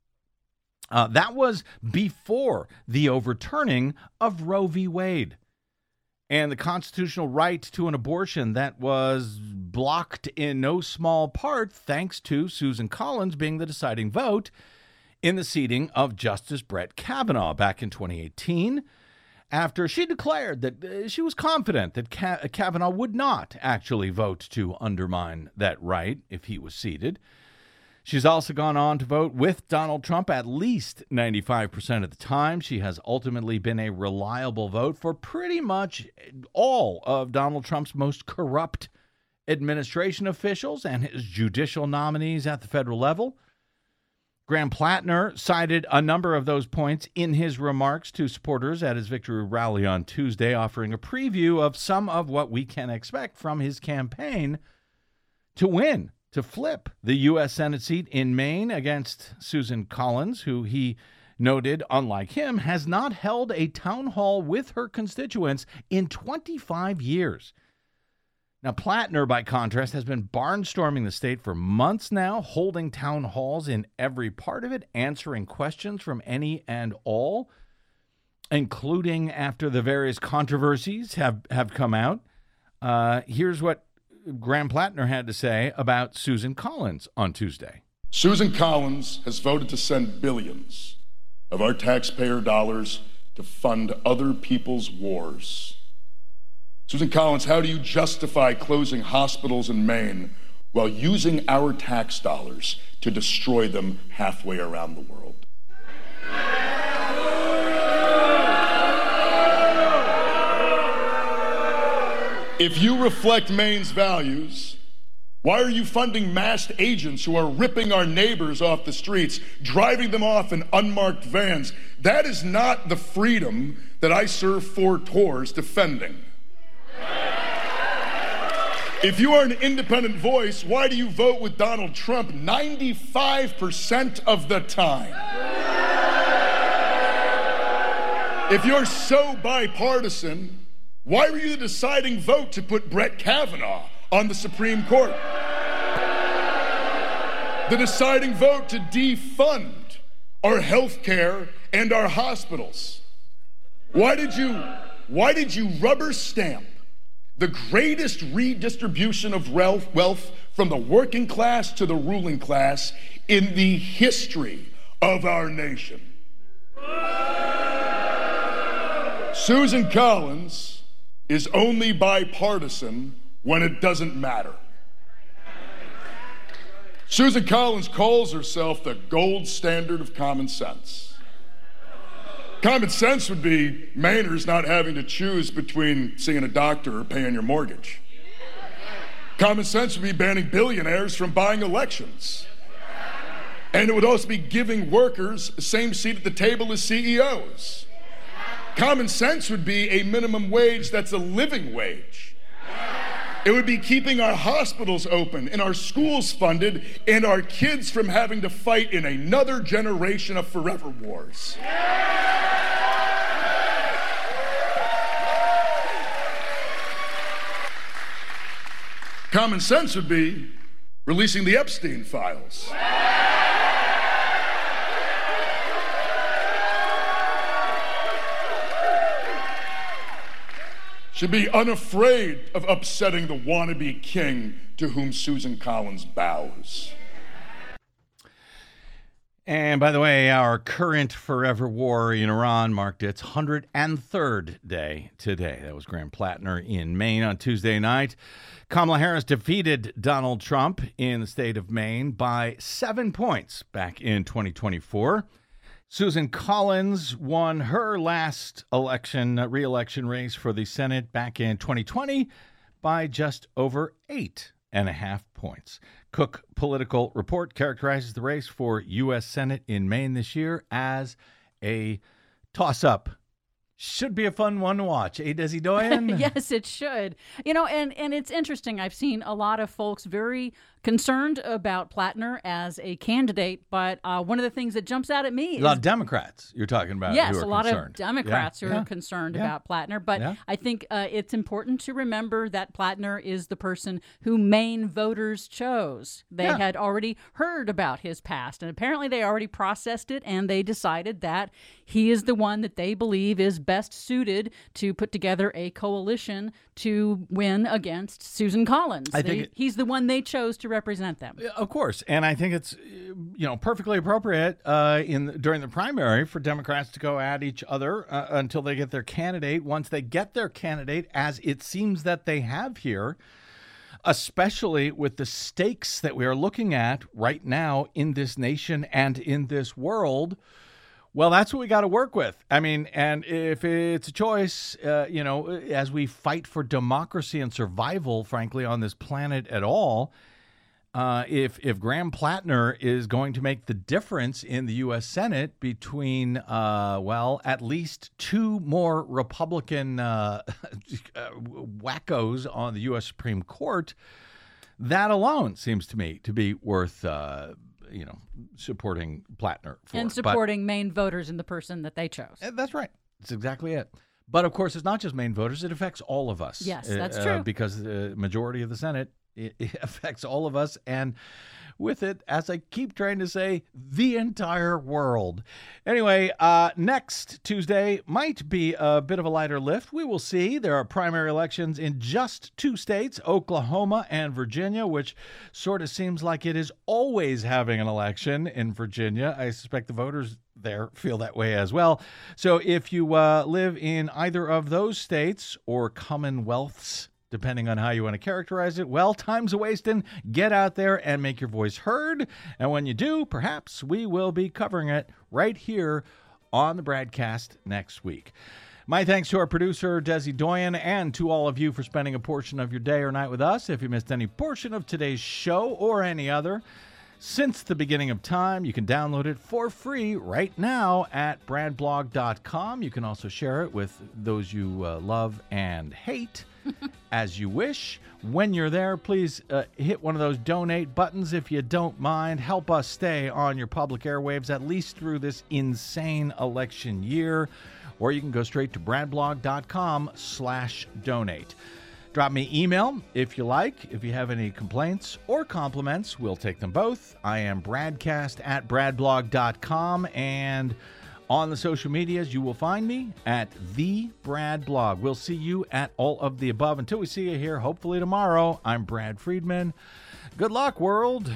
Uh, that was before the overturning of Roe v. Wade and the constitutional right to an abortion that was blocked in no small part thanks to Susan Collins being the deciding vote in the seating of Justice Brett Kavanaugh back in twenty eighteen. After she declared that uh, she was confident that Ka- Kavanaugh would not actually vote to undermine that right if he was seated. She's also gone on to vote with Donald Trump at least ninety-five percent of the time. She has ultimately been a reliable vote for pretty much all of Donald Trump's most corrupt administration officials and his judicial nominees at the federal level. Graham Plattner cited a number of those points in his remarks to supporters at his victory rally on Tuesday, offering a preview of some of what we can expect from his campaign to win, to flip the U S Senate seat in Maine against Susan Collins, who he noted, unlike him, has not held a town hall with her constituents in twenty-five years. Now, Plattner, by contrast, has been barnstorming the state for months now, holding town halls in every part of it, answering questions from any and all, including after the various controversies have, have come out. Uh, here's what Graham Plattner had to say about Susan Collins on Tuesday. Susan Collins has voted to send billions of our taxpayer dollars to fund other people's wars. Susan Collins, how do you justify closing hospitals in Maine while using our tax dollars to destroy them halfway around the world? If you reflect Maine's values, why are you funding masked agents who are ripping our neighbors off the streets, driving them off in unmarked vans? That is not the freedom that I serve four tours defending. If you are an independent voice, why do you vote with Donald Trump ninety-five percent of the time? If you're so bipartisan, why were you the deciding vote to put Brett Kavanaugh on the Supreme Court? The deciding vote to defund our health care and our hospitals. Why did you, why did you rubber stamp the greatest redistribution of wealth, wealth from the working class to the ruling class in the history of our nation? Susan Collins is only bipartisan when it doesn't matter. Susan Collins calls herself the gold standard of common sense. Common sense would be Mainers not having to choose between seeing a doctor or paying your mortgage. Common sense would be banning billionaires from buying elections. And it would also be giving workers the same seat at the table as C E Os. Common sense would be a minimum wage that's a living wage. It would be keeping our hospitals open and our schools funded and our kids from having to fight in another generation of forever wars. Common sense would be releasing the Epstein files. Should be unafraid of upsetting the wannabe king to whom Susan Collins bows. And by the way, our current forever war in Iran marked its one hundred third day today. That was Graham Plattner in Maine on Tuesday night. Kamala Harris defeated Donald Trump in the state of Maine by seven points back in twenty twenty-four. Susan Collins won her last election, uh, re-election race for the Senate back in twenty twenty by just over eight and a half points. Cook Political Report characterizes the race for U S Senate in Maine this year as a toss-up. Should be a fun one to watch. Eh, Desi Doyen? Yes, it should. You know, and, and it's interesting. I've seen a lot of folks very concerned about Plattner as a candidate, but uh, one of the things that jumps out at me A lot is of Democrats you're talking about. Yes, who are a lot concerned. of Democrats Yeah, who yeah, are concerned yeah. about Plattner. But Yeah. I think uh, it's important to remember that Plattner is the person who Maine voters chose. They Yeah. had already heard about his past, and apparently they already processed it, and they decided that he is the one that they believe is best suited to put together a coalition to win against Susan Collins. I They- think it- he's the one they chose to represent them. Of course, and I think it's uh, you know perfectly appropriate uh, in during the primary for Democrats to go at each other uh, until they get their candidate. Once they get their candidate, as it seems that they have here, especially with the stakes that we are looking at right now in this nation and in this world. Well, that's what we got to work with. I mean, and if it's a choice, uh, you know, as we fight for democracy and survival, frankly, on this planet at all, uh, if if Graham Plattner is going to make the difference in the U S Senate between, uh, well, at least two more Republican uh, wackos on the U S Supreme Court, that alone seems to me to be worth uh, you know, supporting Plattner for. And But- supporting Maine voters in the person that they chose. Uh, That's right. That's exactly it. But of course, it's not just Maine voters. It affects all of us. Yes, Uh, that's uh, true. because the majority of the Senate, it, it affects all of us. And with it, as I keep trying to say, the entire world. Anyway, uh, next Tuesday might be a bit of a lighter lift. We will see. There are primary elections in just two states, Oklahoma and Virginia, which sort of seems like it is always having an election in Virginia. I suspect the voters there feel that way as well. So if you uh, live in either of those states or commonwealths, depending on how you want to characterize it, well, time's a wasting. Get out there and make your voice heard. And when you do, perhaps we will be covering it right here on the broadcast next week. My thanks to our producer, Desi Doyen, and to all of you for spending a portion of your day or night with us. If you missed any portion of today's show or any other, since the beginning of time, you can download it for free right now at brad blog dot com. You can also share it with those you uh, love and hate as you wish. When you're there, please uh, hit one of those donate buttons if you don't mind. Help us stay on your public airwaves at least through this insane election year. Or you can go straight to brad blog dot com slash donate. Drop me email if you like. If you have any complaints or compliments, we'll take them both. I am bradcast at brad blog dot com, and on the social medias, you will find me at the Brad Blog. We'll see you at all of the above. Until we see you here, hopefully tomorrow, I'm Brad Friedman. Good luck, world.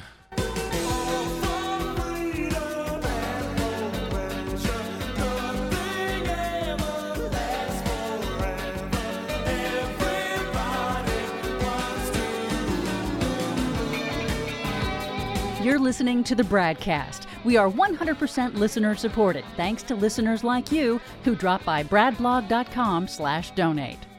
You're listening to the Bradcast. We are one hundred percent listener supported, thanks to listeners like you who drop by brad blog dot com slash donate.